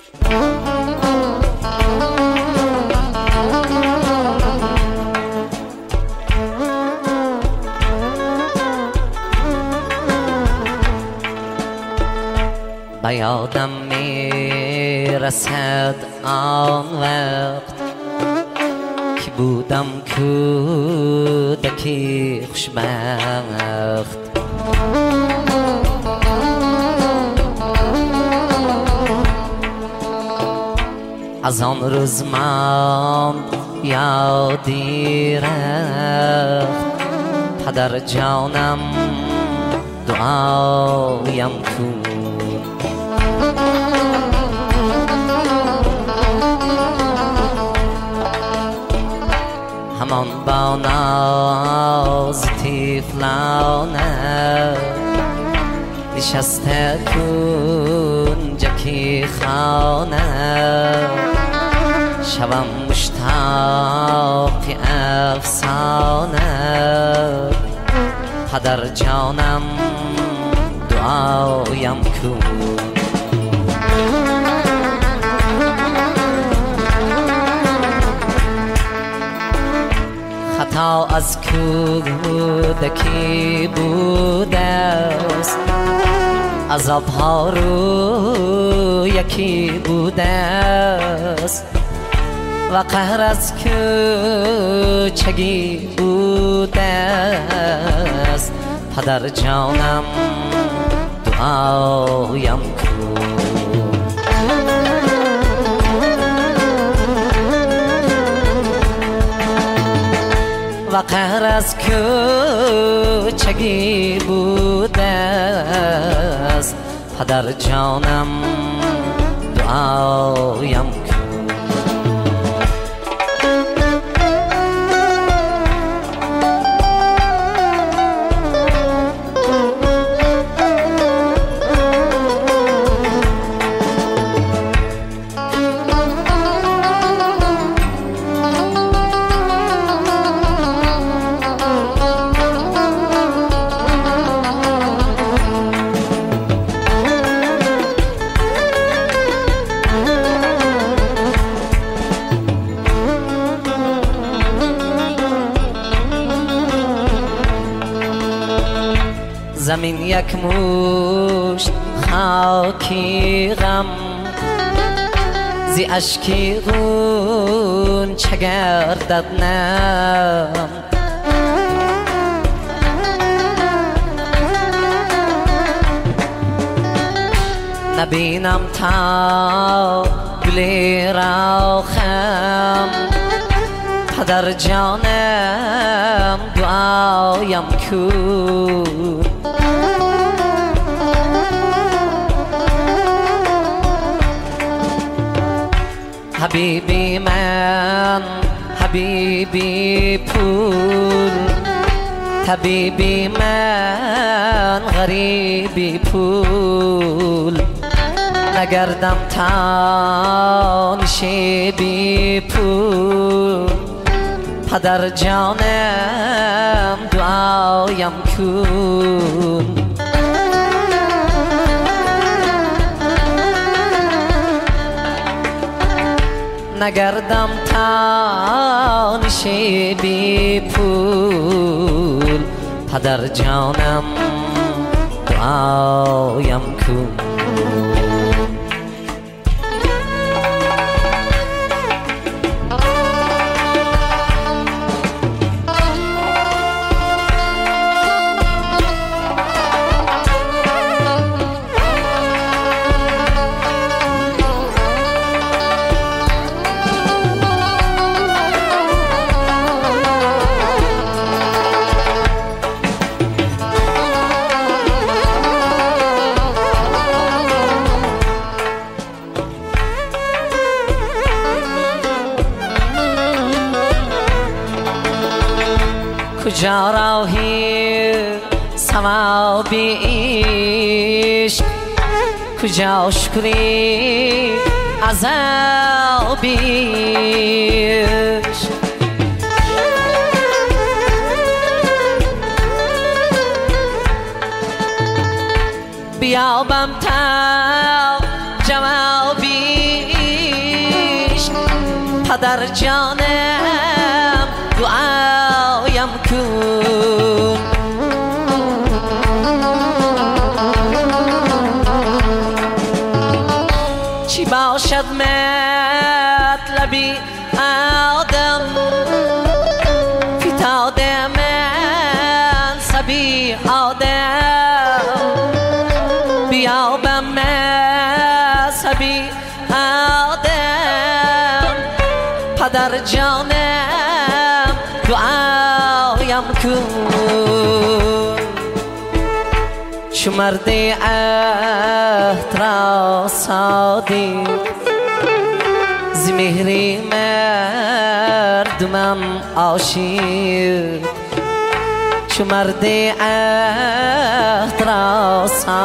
به یادم میرسد آن وقت که بودم کودکی خوشبخت. از آن روز من یادی رفت، پدر جانم دعایم کن. همان با ناز طفلانه نشسته کنجکی خانه، شبم مشتاق افسانه، پدر جانم دعایم کن. خطا از کودکی بوده است، عذاب‌ها رو یکی بوده است، و قهر از کوچگی بوده است، پدر جانم دعایم کن. و قهر از کوچگی بوده است، پدر جانم دعایم کن. زمین یک مشت خاکی غم، زی اشکی غنچه گردد نم. نبینم تا گلی را خم، پدر جانم دعایم کن. حبیبی من حبیبی پول، طبیبی من غریبی پول، نگردم تا نشیبی پول، پدر جانم دعایم کن. نگردم تا نشیبی پول، پدر جانم دعایم کن. کجا راهی ثوابی عشق، کجا شکری عذابی عشق. بیابم تا جوابی پدر جانم دعایم کن. چی باشد مطلبی آدم فتاد منصبی آدم بیابم منصبی آدم پدر جانم دعایم کن. چو مرد عهد را صادق ز مهر مردمم عاشق. چو مرد عهد را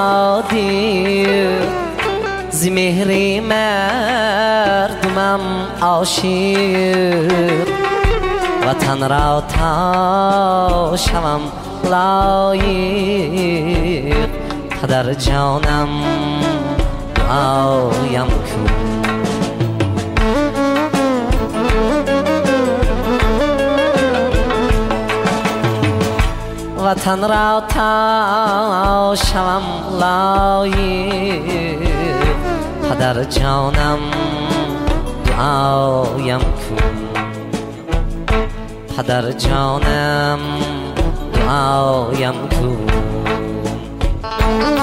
صادق ز مهر مردمم عاشق. وطن را تا شوم لایق پدر جانم دعایم کن. وطن را تا شوم لایق پدر جانم دعایم کن. پدر جانم دعایم کن.